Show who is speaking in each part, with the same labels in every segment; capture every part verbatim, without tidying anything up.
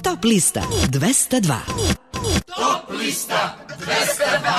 Speaker 1: Top lista dvesta dva.
Speaker 2: Top lista dvesta dva.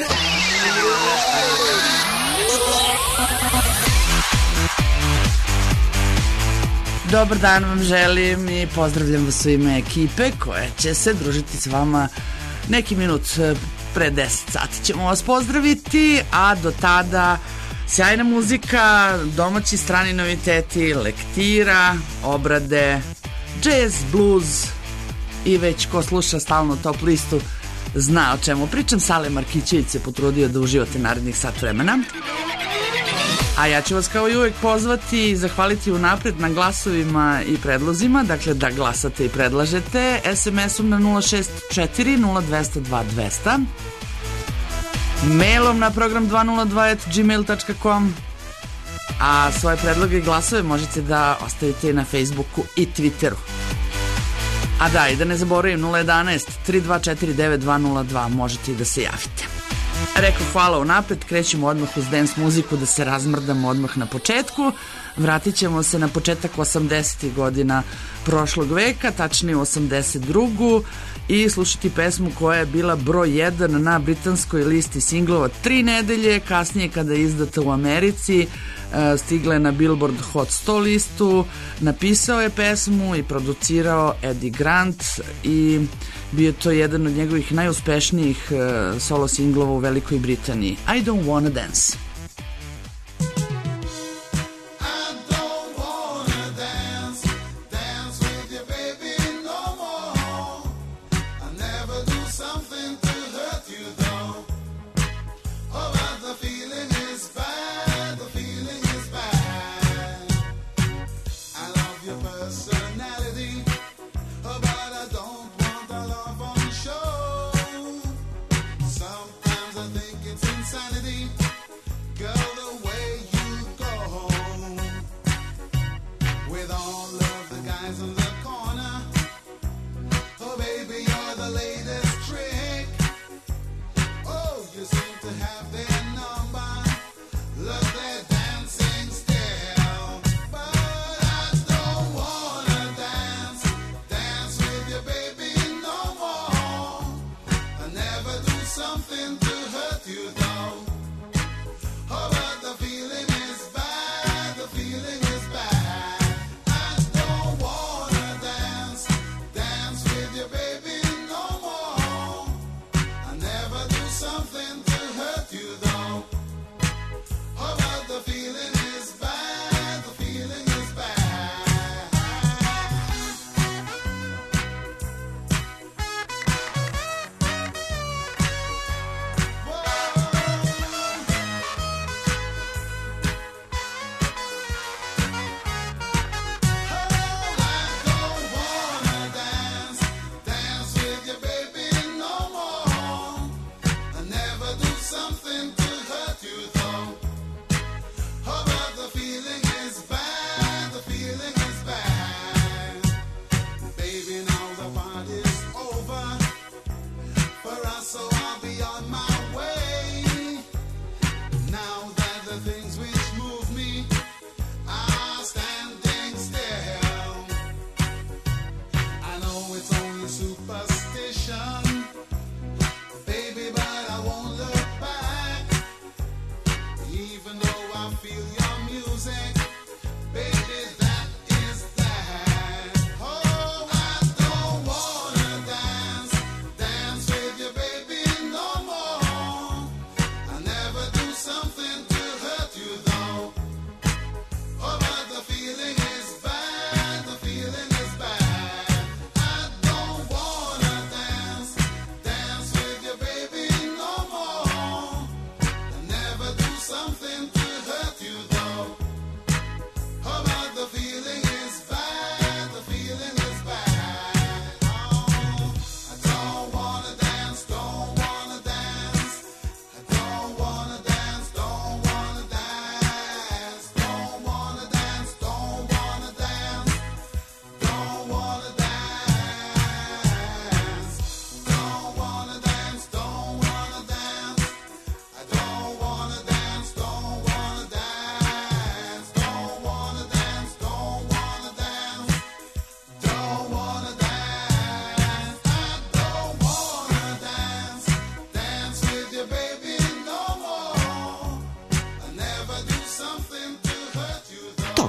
Speaker 3: Dobar dan vam želim i pozdravljam vas u ime ekipe koja će se družiti s vama neki minut pre deset sati. Ćemo vas pozdraviti, a do tada sjajna muzika, domaći strani noviteti, lektira, obrade, jazz, blues i već ko sluša stalno Top listu zna o čemu pričam. Sale Markićević se potrudio da uživate narednih sat vremena. A ja ću vas kao i uvek pozvati i zahvaliti unapred na glasovima i predlozima, dakle da glasate i predlažete es em esom na nula šest četiri nula dva nula dva dva nula nula, mailom na program dva nula dva at gmail dot com, a svoje predloge i glasove možete da ostavite na Facebooku i Twitteru. A da, i da ne zaboravim, nula jedan tri dva četiri devet dva nula dva, možete i da se javite. Rekao hvala unapred, krećemo odmah uz dance muziku da se razmrdamo odmah na početku. Vratit ćemo se na početak osamdesetih godina prošlog veka, tačnije osamdeset drugu, i slušati pesmu koja je bila broj jedan na britanskoj listi singlova tri nedelje, kasnije kada je izdata u Americi stigla je na Billboard Hot sto listu. Napisao je pesmu i producirao Eddie Grant i bio to jedan od njegovih najuspešnijih solo singlova u Velikoj Britaniji. I Don't Wanna Dance.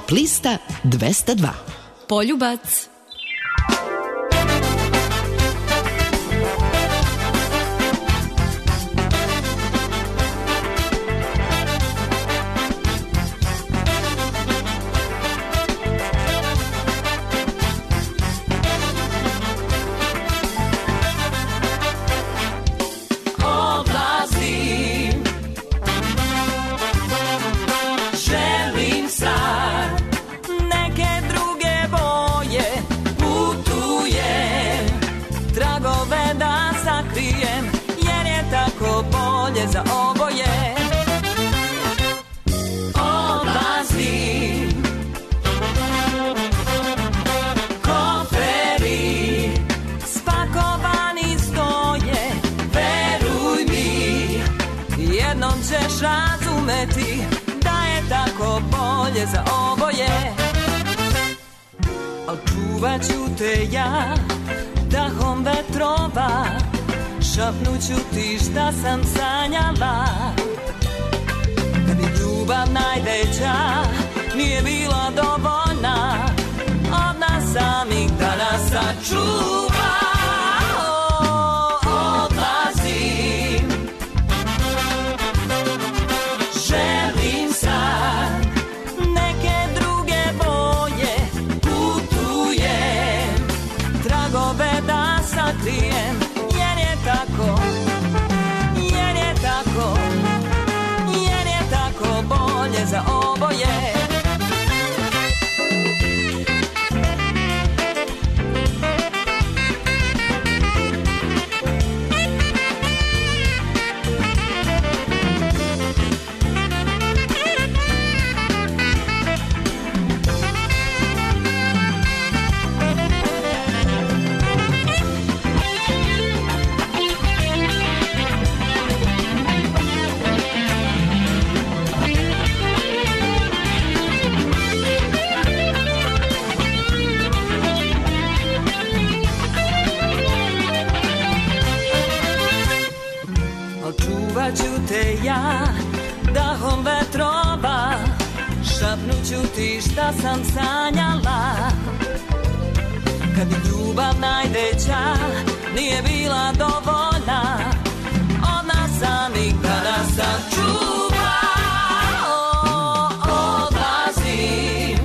Speaker 1: Top lista dvesta dva.
Speaker 4: Poljubac.
Speaker 5: Za oboje odlazim, koferi spakovani stoje, veruj mi, jednom ćeš razumeti da je tako bolje za oboje. Al čuvat ću te ja dahom vetrova, šapnuću ti šta sam sanjala. Kad je ljubav najveća nije bila dovoljna, od nas samih da nas sačuva. Odlazim, želim sad neke druge boje, putujem, tragove da sakrijem, tako, jer je tako, jer je tako bolje za oboje. Čuvat te ja dahom vetrova, šapnuću ti šta sam sanjala. Kad je ljubav najveća nije bila dovoljna, od nas samih da nas sačuva. Odlazim,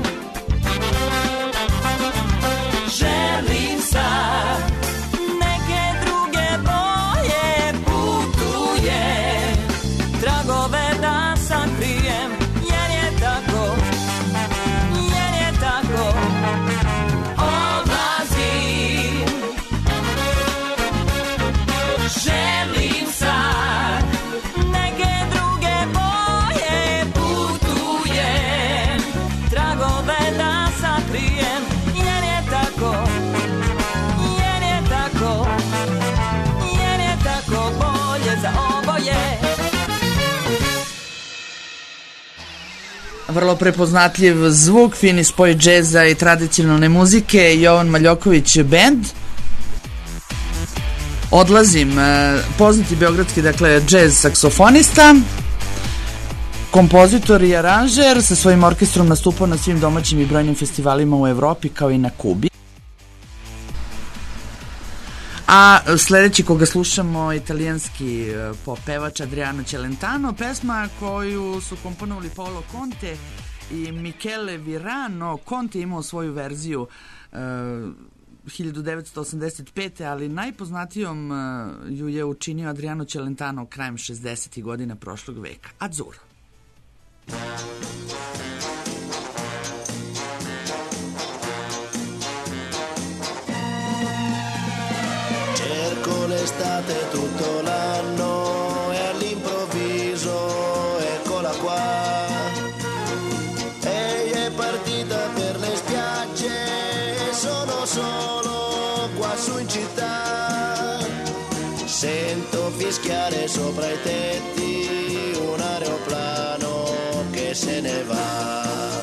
Speaker 5: želim sad neke druge boje, putujem, tragove da sakrijem, jer je tako, jer je tako. Odlazim, želim sad neke druge boje, putujem, tragove da sakrijem, jer je tako, jer je tako, jer je tako bolje za oboje.
Speaker 3: Vrlo prepoznatljiv zvuk, fini spoj džeza i tradicionalne muzike, Jovan Maljoković band. Odlazim, poznati beogradski, dakle, džez saksofonista, kompozitor i aranžer, sa svojim orkestrom nastupao na svim domaćim i brojnim festivalima u Evropi kao i na Kubi. A sledeći koga slušamo, italijanski pop pevač Adriano Celentano, pesma koju su komponovali Paolo Conte i Michele Virano. Conte imao svoju verziju uh, hiljadu devetsto osamdeset pete. ali najpoznatijom uh, ju je učinio Adriano Celentano krajem šezdesetih godina prošlog veka. Azzurro.
Speaker 6: L'estate tutto l'anno e all'improvviso eccola qua. Ehi è partita per le spiagge e sono solo qua su in città. Sento fischiare sopra i tetti un aeroplano che se ne va.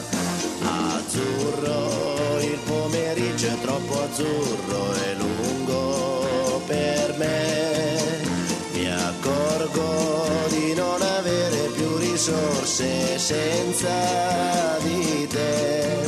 Speaker 6: Azzurro, il pomeriggio è troppo azzurro e lungo per me, mi accorgo di non avere più risorse senza di te.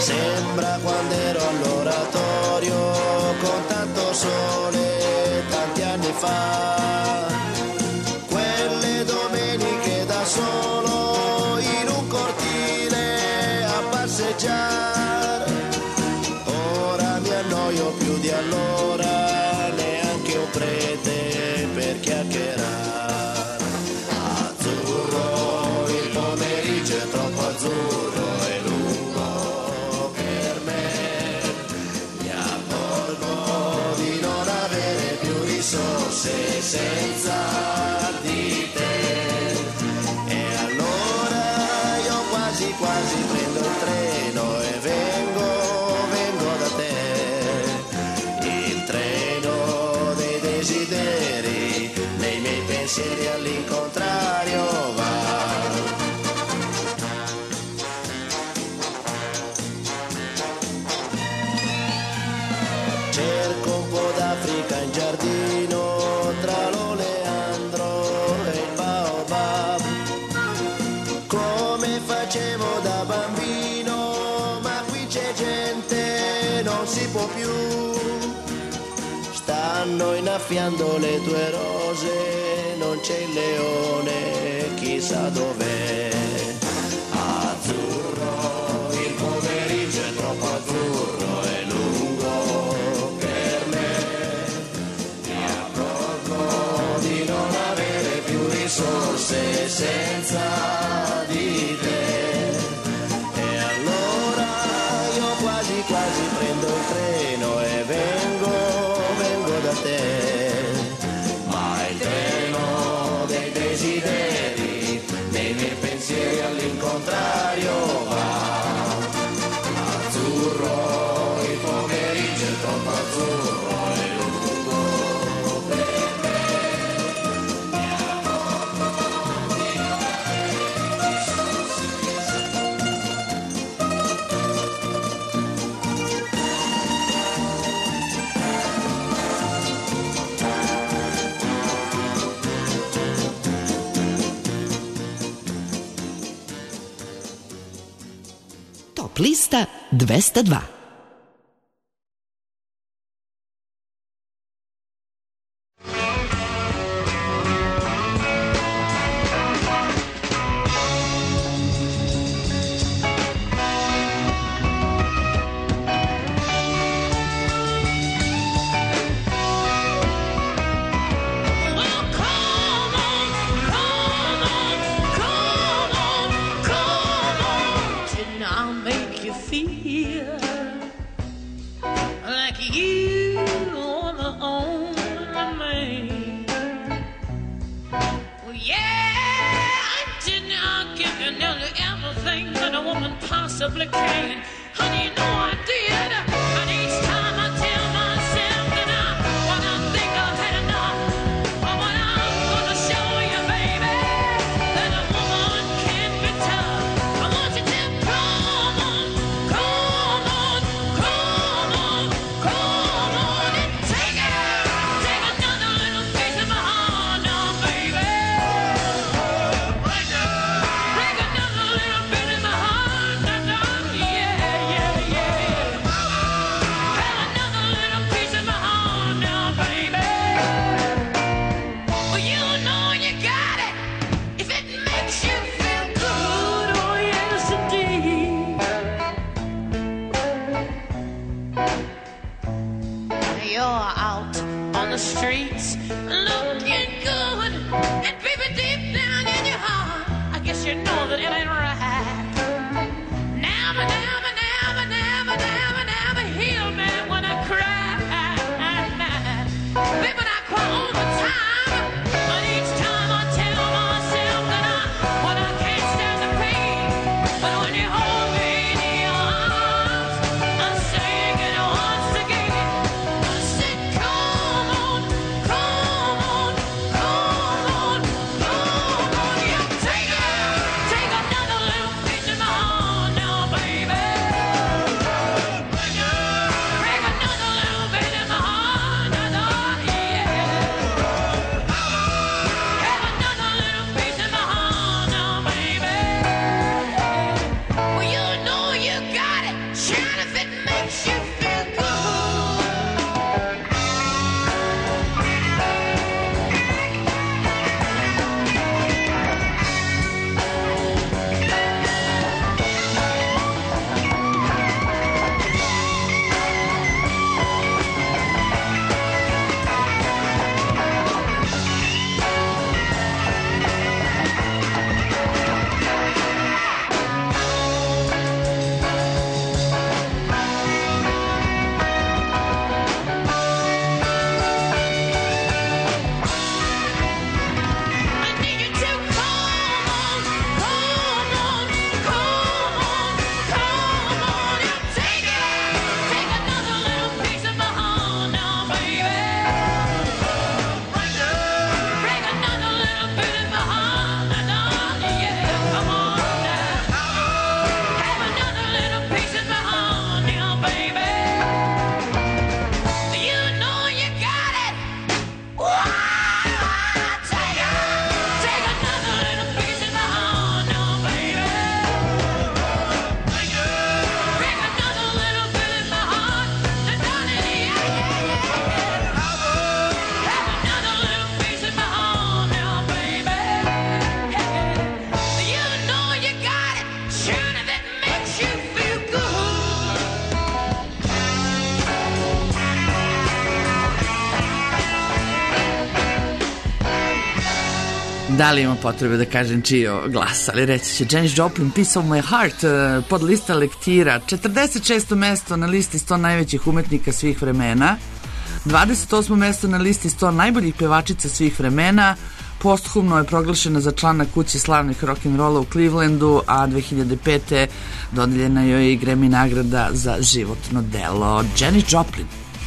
Speaker 6: Sembra quando ero all'oratorio con tanto sole tanti anni fa, quelle domeniche da solo in un cortile a passeggiare. Ora mi annoio più di allora, neanche un prete per chiacchierare. Azzurro, il pomeriggio è troppo azzurro e lungo per me. Mi accorgo di non avere più risorse senza di te. E allora io quasi quasi prendo il treno e vengo, vengo da te. Il treno dei desideri, nei miei pensieri all'incontrario va. Cerco un po' d'Africa in giardino, tra l'oleandro e il baobab, come facevo da bambino, ma qui c'è gente, non si può più. Stanno innaffiando le tue rose, non c'è il leone, chissà dov'è. Azzurro, il pomeriggio è troppo azzurro e lungo per me. Mi accorgo di non avere più risorse senza di te. E allora io quasi quasi prendo il treno e vengo, vengo da te. Ma il treno dei desideri, nei miei pensieri all'incontrario va. Azzurro, il pomeriggio è troppo azzurro e lungo per me. Mi accorgo di non avere risorse.
Speaker 1: Top lista dvesta dva.
Speaker 5: I'll make you feel like you are the only man. Well, yeah, I did not give you nearly everything that a woman possibly can. Honey, you know I did. And each time I tell myself that I, when I think I've had enough, but when I'm gonna show you, baby, that a woman can be tough. I want you to come on, come on, come on, come on and take it. Take another little piece of my heart now, baby. Take another little bit of my heart now, yeah, yeah, yeah. Have another little piece of my heart now, baby. Well, you know you got it if it makes you feel good, oh yes indeed. You're out on the streets looking good, and baby, deep down in your heart, I guess you know that it ain't right. Never, never, never, never, never, never heal me when I cry. Baby, I cry all the time, but each time I tell myself that I, when I can't stand the pain, but when you hold me in your arms, I'm saying it once again. I said, come on, come on, come on, come on, yeah, take it, take another
Speaker 3: Da li ima potrebe da kažem čio glas, ali reći će Janis Joplin, Piece of my heart, pod lista lektira, četrdeset šesto mesto na listi sto najvećih umetnika svih vremena, dvadeset osmo mesto na listi sto najboljih pevačica svih vremena, posthumno je proglašena za člana kuće slavnih rock'n'rolla u Clevelandu, a dve hiljade pete dodeljena joj je i Grammy nagrada za životno delo. Janis Joplin.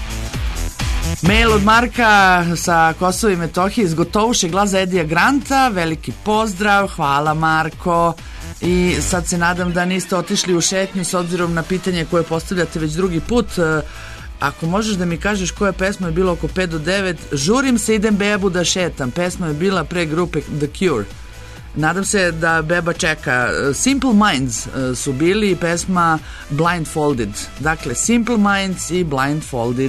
Speaker 3: Mail od Marka sa Kosova i Metohije iz Gotovuše, glas za Edija Granta, veliki pozdrav, hvala Marko. I sad se nadam da niste otišli u šetnju s obzirom na pitanje koje postavljate već drugi put. Ako možeš da mi kažeš koja pesma je bila oko pet do devet, žurim se, idem bebu da šetam. Pesma je bila pre grupe The Cure. Nadam se da beba čeka. Simple Minds su bili i pesma Blindfolded. Dakle, Simple Minds i Blindfolded.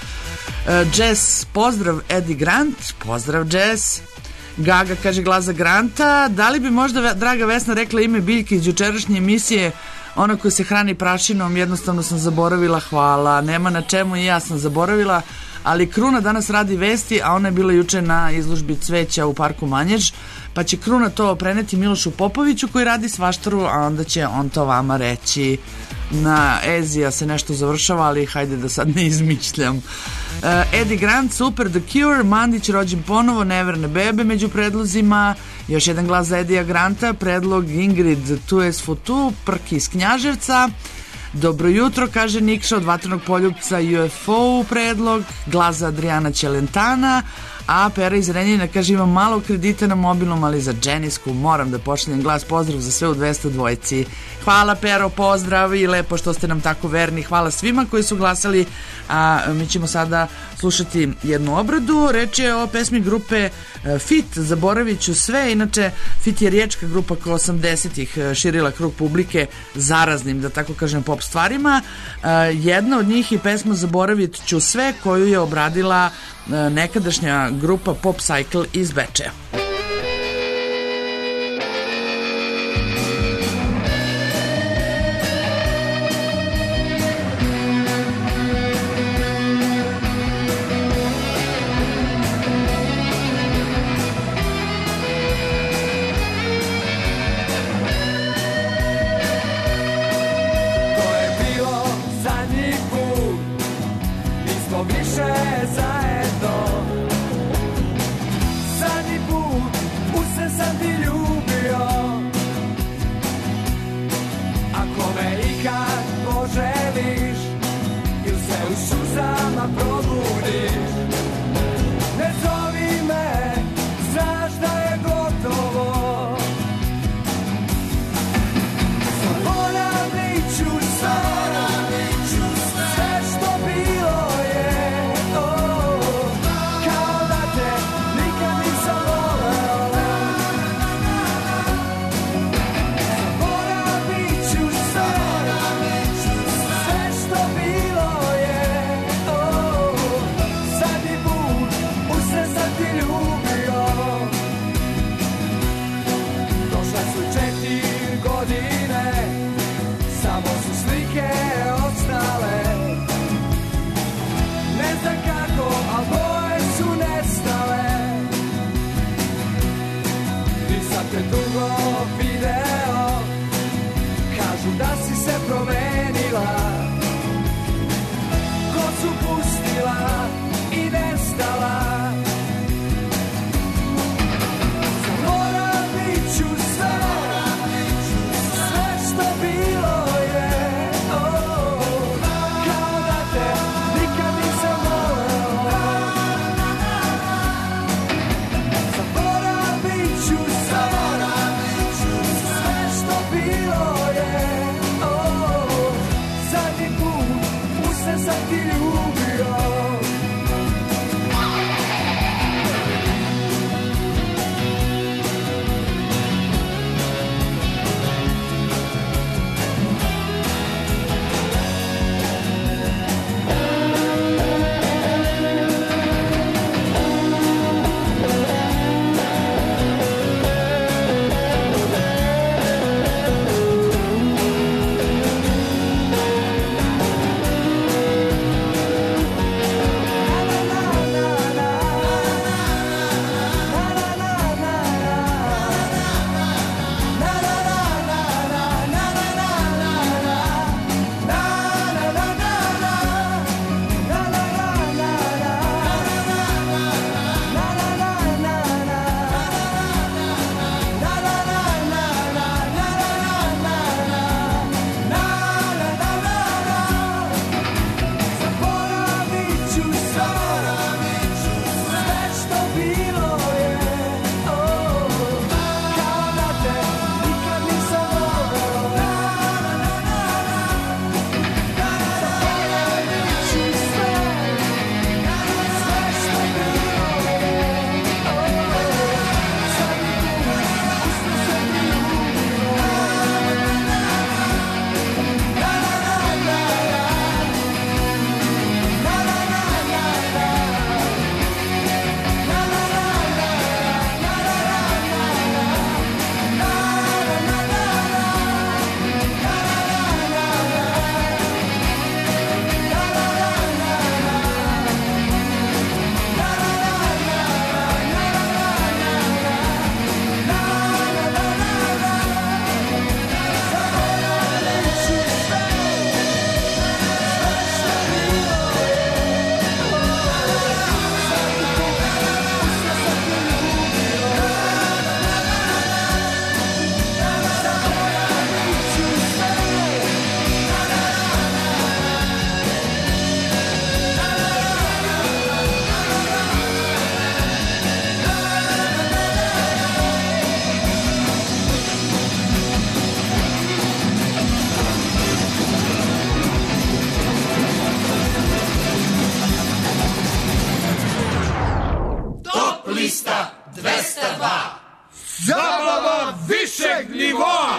Speaker 3: Jazz, pozdrav Eddie Grant, pozdrav Jazz. Gaga kaže glas za Granta. Da li bi možda draga Vesna rekla ime biljke iz jučerašnje emisije, ona koja se hrani prašinom? Jednostavno sam zaboravila, hvala. Nema na čemu, i ja sam zaboravila. Ali Kruna danas radi vesti, a ona je bila juče na izložbi cveća u parku Manjež, pa će Kruna to preneti Milošu Popoviću koji radi svaštaru, a onda će on to vama reći. Na Ezija se nešto završava, ali hajde da sad ne izmišljam. uh, Eddie Grant, super, The Cure, Mandić rođen ponovo, Neverne bebe među predlozima, još jedan glas za Edija Granta, predlog Ingrid Tu es Futu, Prki iz Knjaževca. Dobro jutro, kaže Nikša od Vatrenog poljupca, U F O predlog, glas za Adriana Ćelentana, a Pera iz Renjina kaže imam malo kredita na mobilnom, ali za Dženisku moram da pošaljem glas, pozdrav za sve u dvesta dvojci. Hvala Pero, pozdrav i lepo što ste nam tako verni, hvala svima koji su glasali, a mi ćemo sada slušati jednu obradu. Reč je o pesmi grupe Fit, zaboravit ću sve. Inače, Fit je riječka grupa koja osamdesetih širila krug publike zaraznim, da tako kažem, pop stvarima. Jedna od njih je pesma Zaboravit ću sve, koju je obradila nekadašnja grupa Pop Cycle iz Bečeja.
Speaker 4: Zaboravit ću sve,
Speaker 2: višeg nivoa.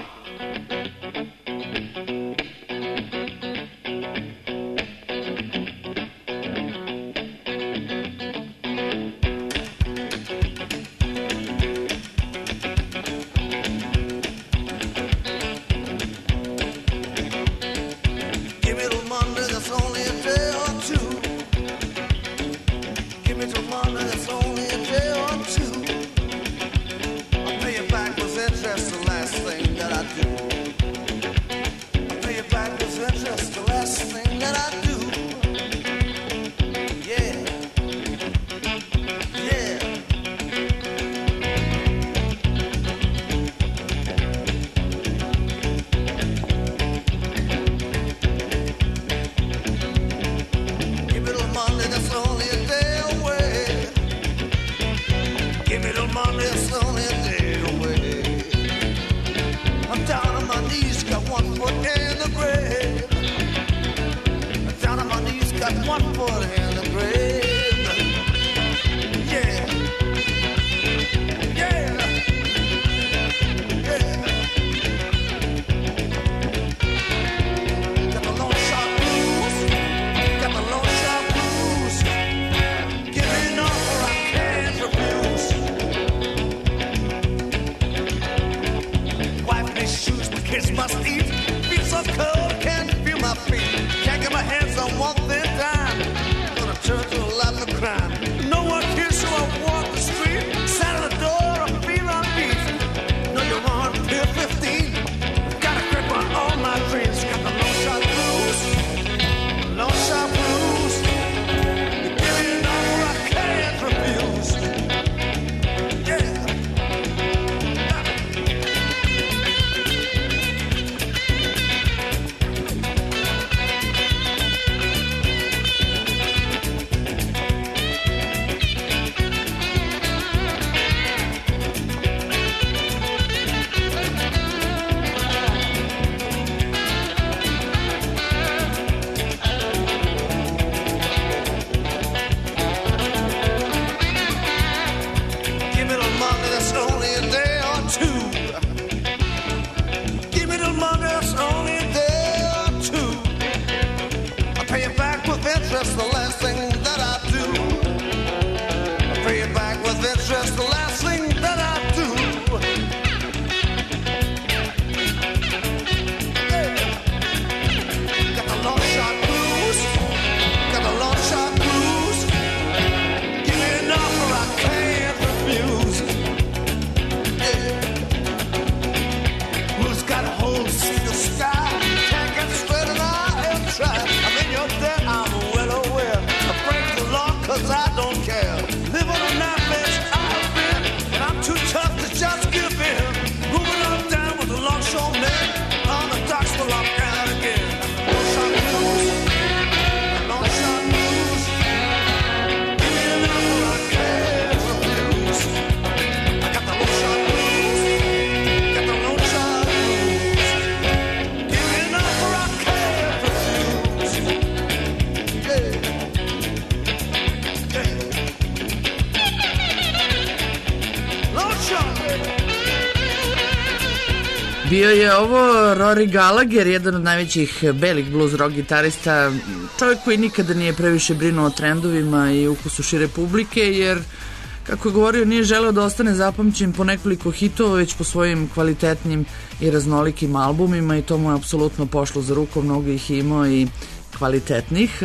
Speaker 3: Bio je ovo Rory Gallagher, jedan od najvećih belih blues rock gitarista, čovjek koji nikada nije previše brinuo o trendovima i ukusu šire publike, jer, kako je govorio, nije želeo da ostane zapamćen po nekoliko hitova, već po svojim kvalitetnim i raznolikim albumima, i to mu je apsolutno pošlo za rukom, mnogo ih imao i kvalitetnih.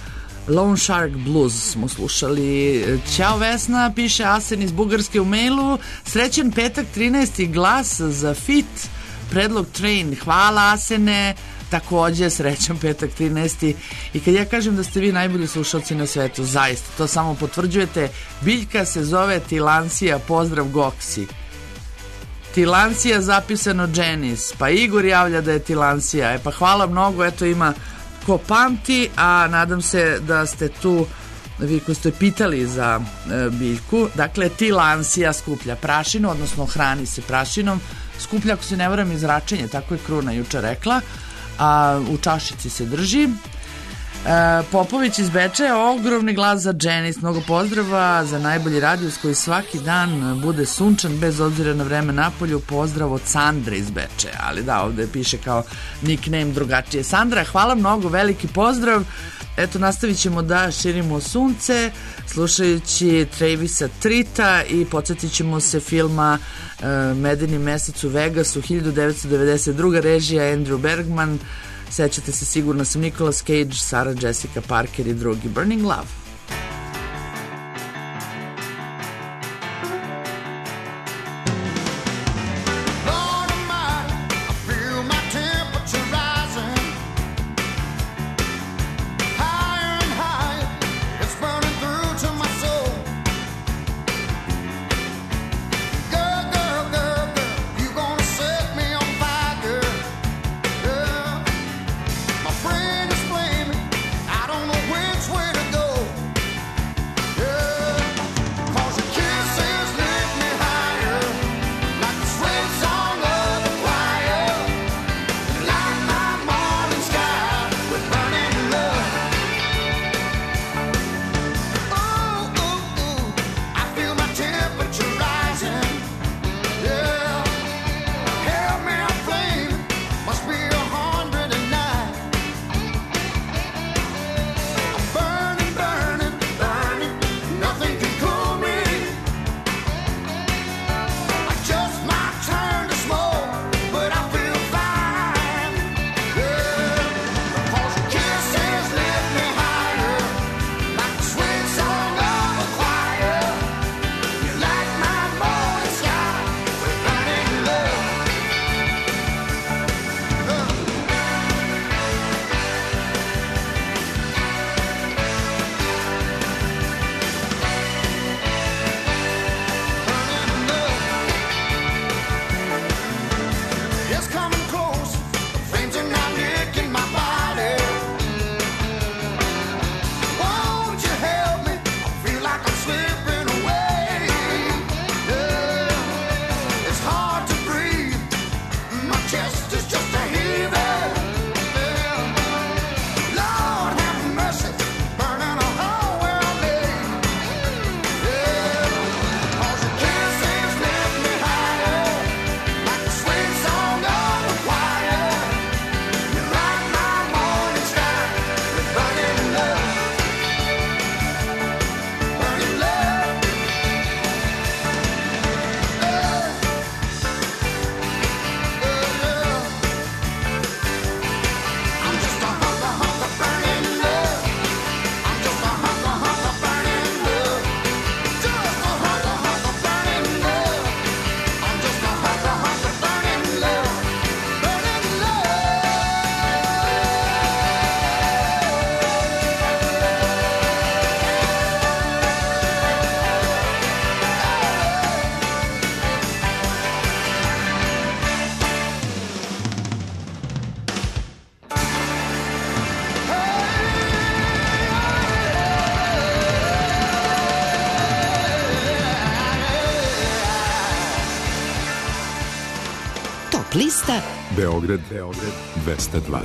Speaker 3: Lone Shark Blues smo slušali. Ćao Vesna, piše Asen iz Bugarske u mailu. Srećan petak trinaesti, glas za fit, predlog Train. Hvala Asene, takođe srećan petak trinaesti. I kad ja kažem da ste vi najbolji slušalci na svetu, zaista, to samo potvrđujete. Biljka se zove Tilancija, pozdrav Goksi. Tilancija zapisano Dženis, pa Igor javlja da je Tilancija. E pa hvala mnogo, eto ima ko pamti, a nadam se da ste tu vi koji ste pitali za e, biljku. Dakle, Tilancija skuplja prašinu, odnosno hrani se prašinom, skuplja, ako se ne varam, iz Račenja, tako je Kruna juče rekla, a u čašici se drži. Popović iz Bečeja, ogromni glas za Dženis, mnogo pozdrava za najbolji radijus koji svaki dan bude sunčan bez obzira na vreme napolju. Pozdrav od Sandre iz Bečeja, ali da, ovde piše kao nickname drugačije. Sandra, hvala mnogo, veliki pozdrav. Eto, nastavit ćemo da širimo sunce slušajući Travisa Trita i podsjetit ćemo se filma uh, Medeni mesec u Vegasu, hiljadu devetsto devedeset druga. režija Andrew Bergman. Sećate se, sigurno sam, Nicolas Cage, Sarah Jessica Parker i drugi. Burning Love.
Speaker 1: Lista
Speaker 4: Beograd, Beograd dvesta dva.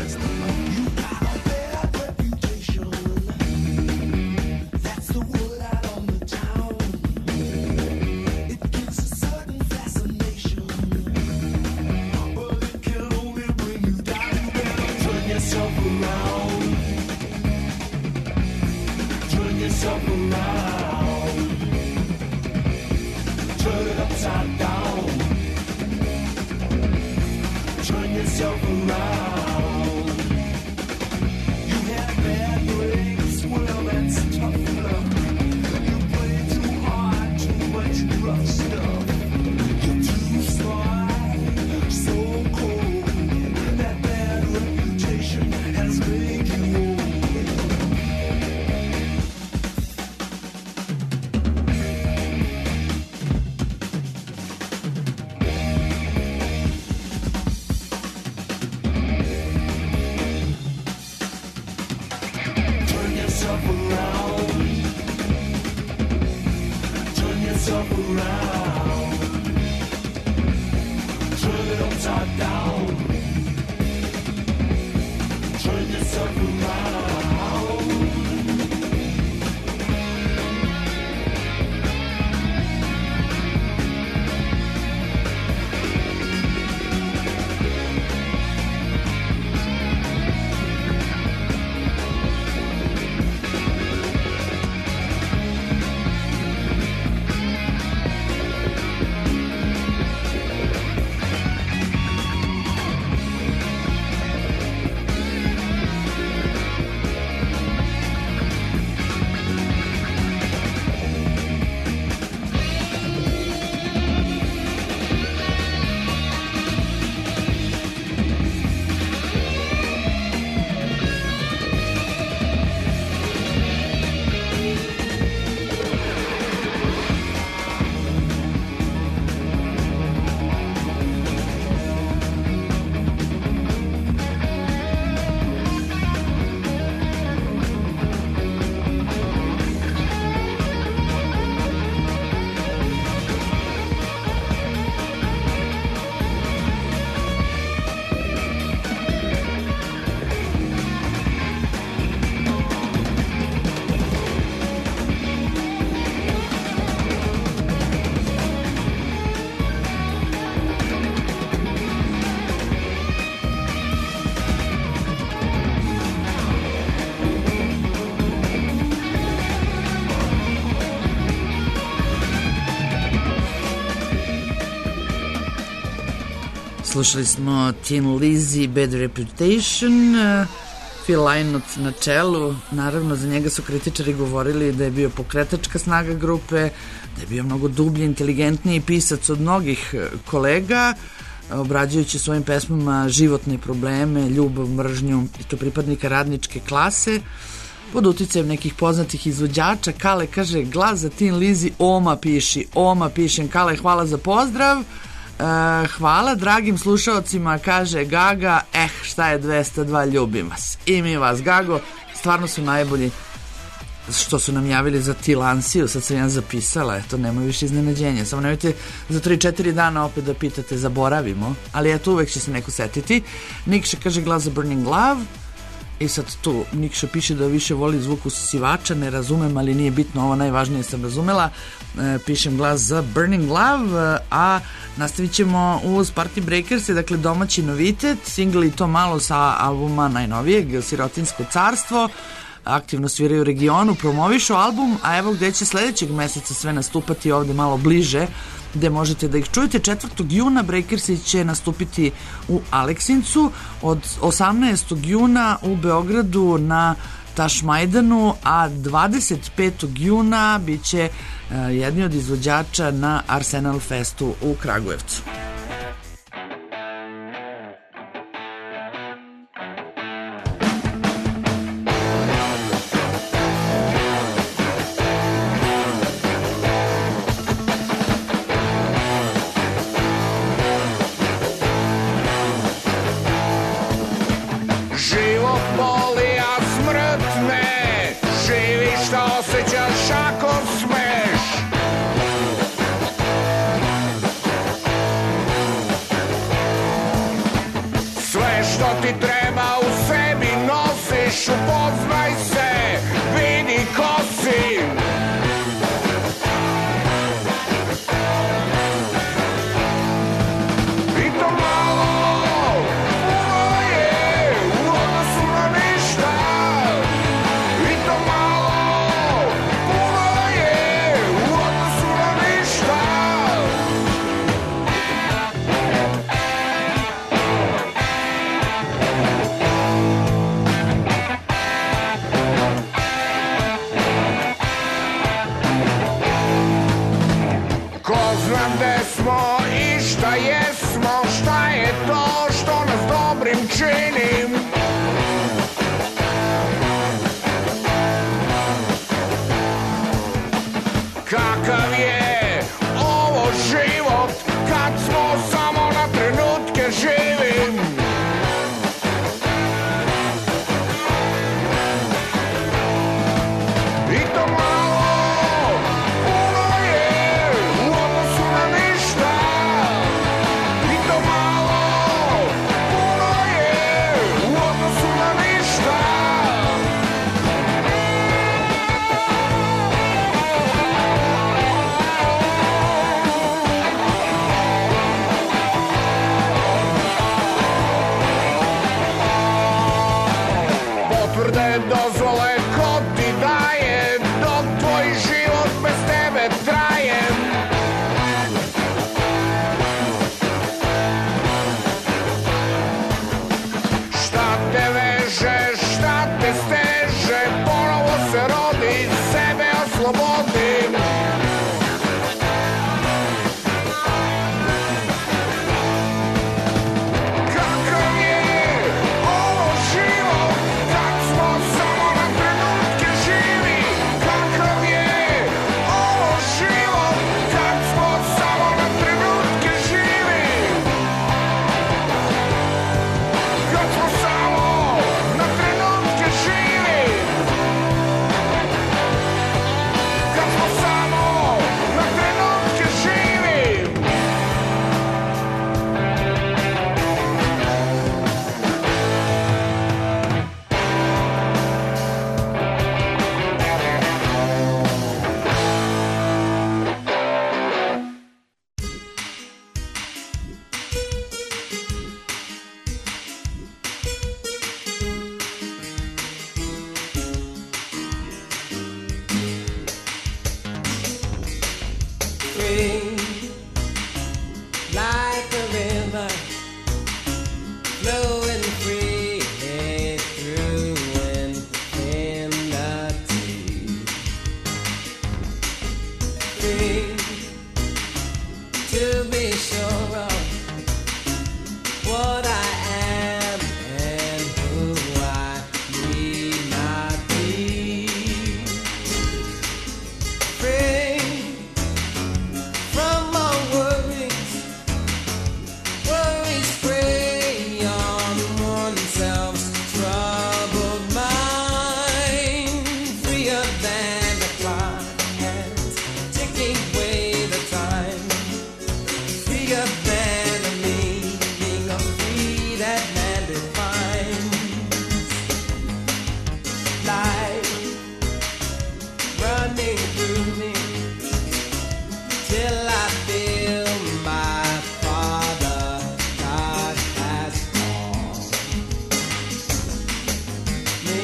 Speaker 3: Slušali smo Tin Lizzy, Bad Reputation, Phil Lynott na čelu. Naravno, za njega su kritičari govorili da je bio pokretačka snaga grupe, da je bio mnogo dublji, inteligentniji pisac od mnogih kolega, obrađujući svojim pesmama životne probleme, ljubav, mržnju i to pripadnika radničke klase. Pod uticajem nekih poznatih izvođača, Kale kaže, glas za Tin Lizzy, Oma piši, Oma pišem. Kale, hvala za pozdrav. Uh, hvala dragim slušalcima, kaže Gaga, eh, šta je dvesta dva, ljubim vas. I mi vas, Gago, stvarno su najbolji što su nam javili za Tilansiju, sad sam ja zapisala, eto, nemoj više iznenađenja, samo nemojte za tri četiri dana opet da pitate, zaboravimo, ali eto, uvek će se neko setiti. Nikša kaže glas za Burning Love, i sad tu Nikša piše da više voli zvuk usisivača, ne razumem, ali nije bitno, ovo najvažnije sam razumela. E, pišem glas za Burning Love, a nastavit ćemo uz Party Breakers, dakle domaći novitet, singli i to malo sa albuma najnovijeg, Sirotinsko carstvo, aktivno sviraju u regionu, promovišu album, a evo gde će sledećeg meseca sve nastupati ovde malo bliže, gde možete da ih čujete. Četvrtog juna Breakersi će nastupiti u Aleksincu, od osamnaestog juna u Beogradu na Tašmajdanu, a dvadeset petog juna bit će uh, jedni od izvođača na Arsenal Festu u Kragujevcu.
Speaker 2: Upoznaj se, vidi ko si. I to malo, puno je u odnosu na ništa. I to malo, puno je u odnosu na ništa. Gde smo i šta jesmo, šta je to što nas dobrim čini. Kakav je ovo život kad smo samo na trenutke živi. I to malo, puno je u odnosu na ništa. I to malo, puno je u odnosu na ništa. Potvrde, dozvole, ko ti daje dok tvoj život bez tebe traje. Šta te veže, šta te steže, ponovo se rodi, sebe oslobodi. Kakav je ovo život kad smo samo
Speaker 7: that man defines life running through me till I feel my Father God has called me,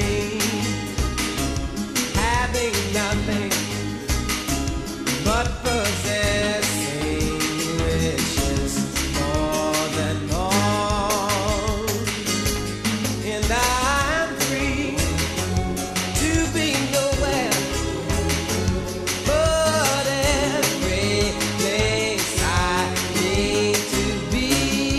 Speaker 7: having nothing but possessing riches more than all, and I'm free to be nowhere but every place I need to be,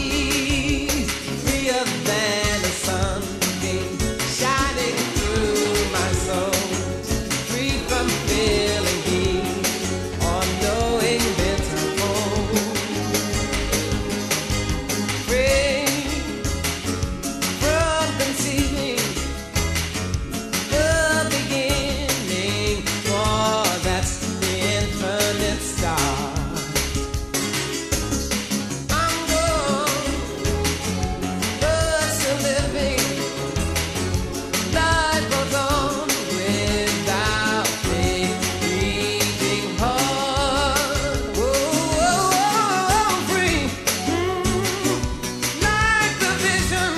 Speaker 7: freer than a sunbeam shining through my soul, free from feeling heat or knowing bitter cold, free from conceiving the beginning, for that's the infinite star. I'm gone, but still living. Life goes on without me, beating hard. Whoa, whoa, whoa, free, mm, like the vision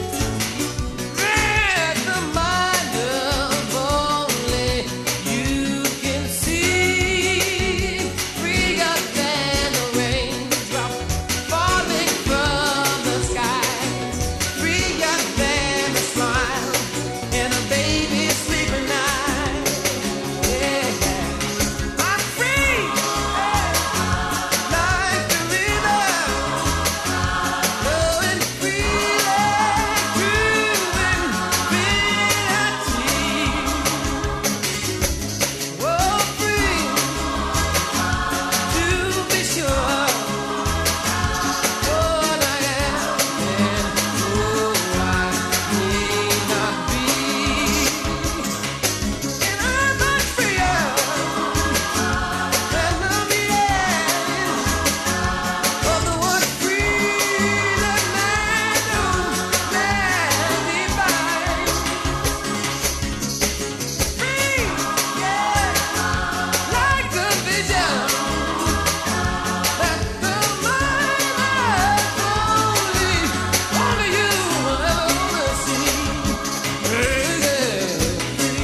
Speaker 7: that the mind of only you can see, freer than a raindrop falling from the sky, freer than a smile in a baby's sleeping night. Yeah, I'm free, like the river, flowing freely through infinity. Oh, free to be sure what I am and who I need not be, and I'm much freer than the meaning of the word free that man knows, man defines. Free, yeah, like a vision that the mind has only, only you will ever see. Hey, yeah, free,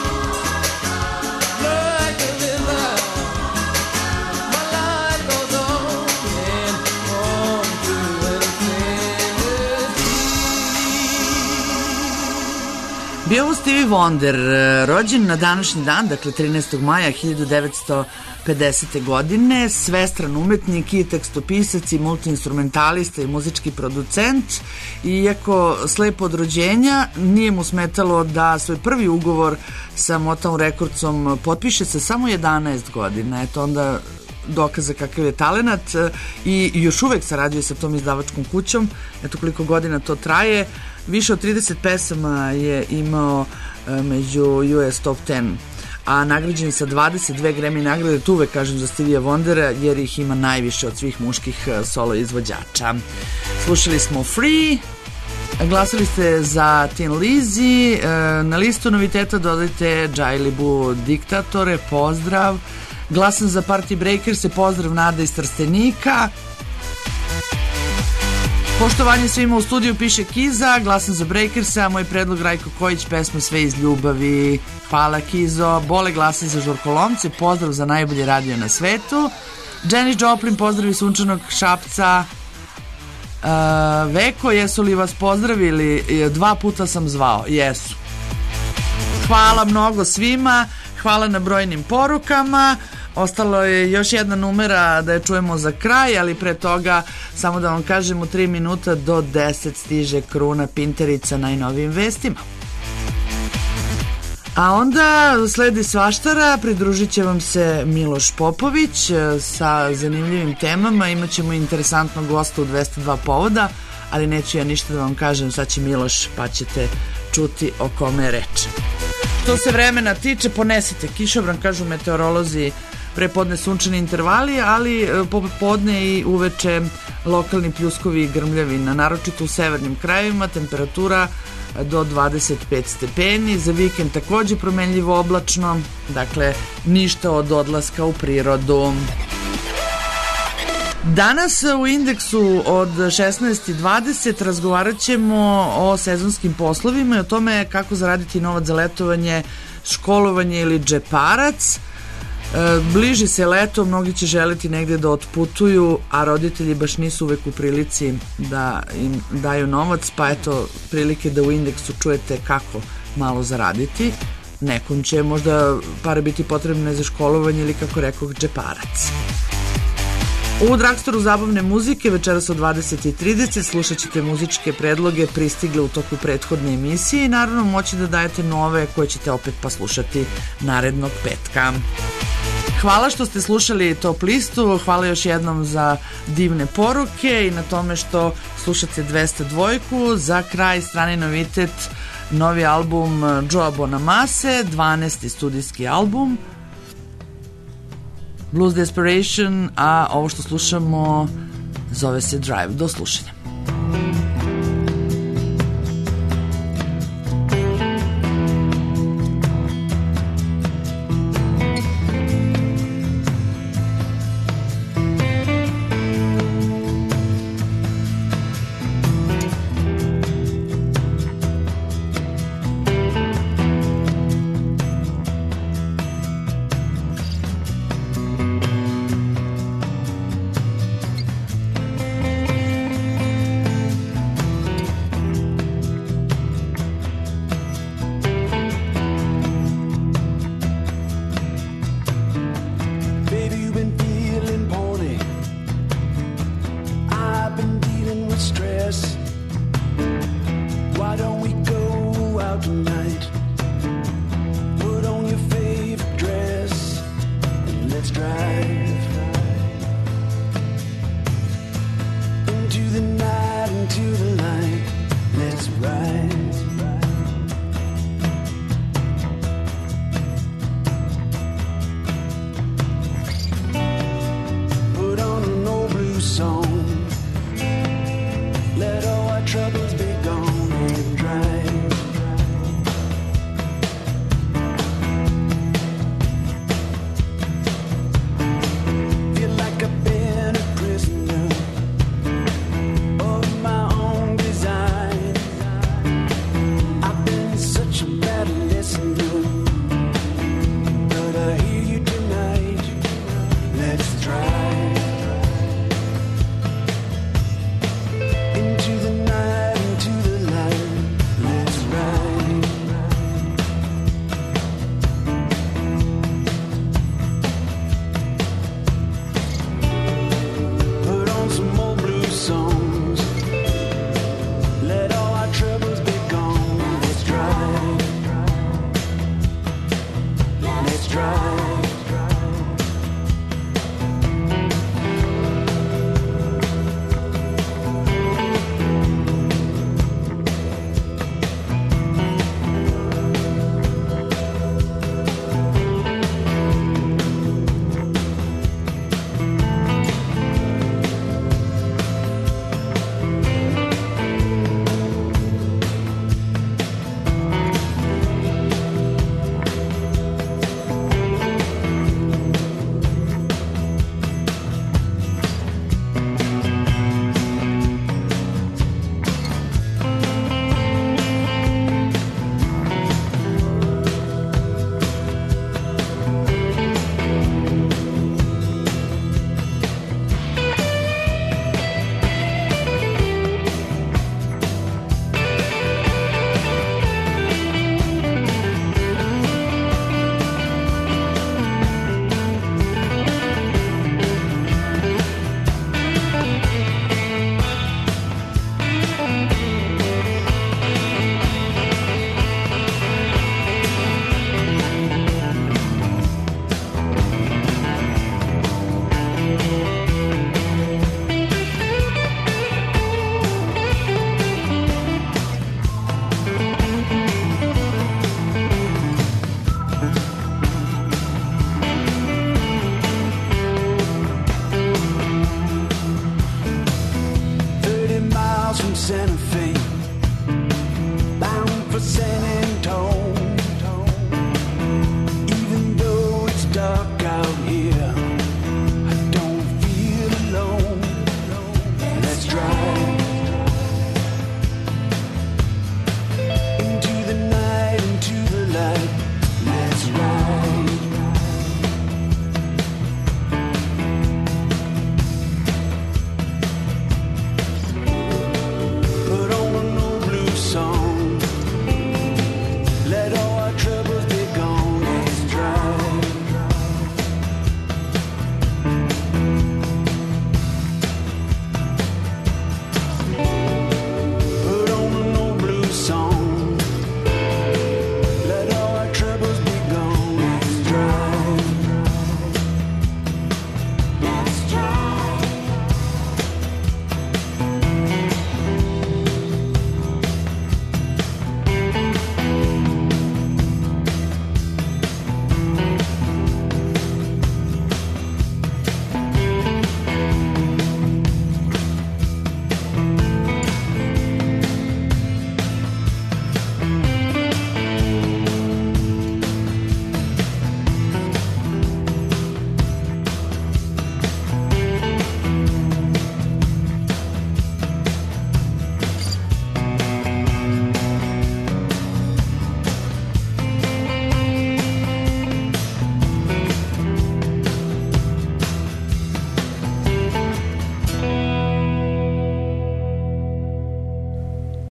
Speaker 7: like a river, my life goes on and on to infinity.
Speaker 3: Bio ovo Stevie Wonder, e, rođen na današnji dan, dakle trinaestog maja hiljadu devetsto pedesete. godine, svestran umetnik i tekstopisac i multiinstrumentalista i muzički producent. Iako slep od rođenja, nije mu smetalo da svoj prvi ugovor sa Motown Recordsom potpiše sa samo jedanaest godina. Eto onda dokaza kakav je talenat, e, i još uvek sarađuje sa tom izdavačkom kućom. Eto koliko godina to traje. Više od trideset pesama je imao e, među U S Top deset, a nagrađen je sa dvadeset dve Grammy nagrade. Tu uvek kažem za Stevie Wondera jer ih ima najviše od svih muških e, solo izvođača. Slušali smo Free, glasali ste za Tin Lizzy, e, na listu noviteta dodajte Džajlibu Diktatore, pozdrav. Glasam za Party Breakers, pozdrav Nada iz Trstenika. Poštovanje svima u studiju, piše Kiza. Glasam za Breakersa, moj predlog Rajko Kojić, pesma Sve iz ljubavi. Hvala Kizo. Bole, glasam za Žurkolomce, pozdrav za najbolje radio na svetu. Janis Joplin, pozdrav iz sunčanog Šapca. uh, Veko, jesu li vas pozdravili? Dva puta sam zvao. Jesu. Hvala mnogo svima, hvala na brojnim porukama. Ostalo je još jedna numera da je čujemo za kraj, ali pre toga samo da vam kažem, u tri minuta do deset stiže Kruna Pinterica najnovijim vestima. A onda sledi Svaštara, pridružit će vam se Miloš Popović sa zanimljivim temama, imat ćemo interesantnog gosta u dvesta dva povoda, ali neću ja ništa da vam kažem, sad će Miloš pa ćete čuti o kome je reč. Što se vremena tiče, ponesite kišobran, kažu meteorolozi, prepodne sunčani intervali, ali popodne i uveče lokalni pljuskovi i grmljavina, naročito u severnim krajevima, temperatura do dvadeset pet stepeni, za vikend takođe promenljivo oblačno, dakle ništa od odlaska u prirodu. Danas u indeksu od šesnaest i dvadeset razgovarat ćemo o sezonskim poslovima i o tome kako zaraditi novac za letovanje, školovanje ili džeparac. Bliži se leto, mnogi će želiti negde da otputuju, a roditelji baš nisu uvek u prilici da im daju novac, pa eto prilike da u indeksu čujete kako malo zaraditi. Nekom će možda pare biti potrebne za školovanje ili, kako rekoh, džeparac. U Dragstoru zabavne muzike večeras od dvadeset i trideset slušat ćete muzičke predloge pristigle u toku prethodne emisije i naravno moći da dajete nove koje ćete opet pa slušati narednog petka. Hvala što ste slušali Top listu, hvala još jednom za divne poruke i na tome što slušate dvesta dva. Za kraj strani novitet, novi album Joea Bonamase, dvanaesti studijski album Blues Desperation, a ovo što slušamo zove se Drive. Do slušanja.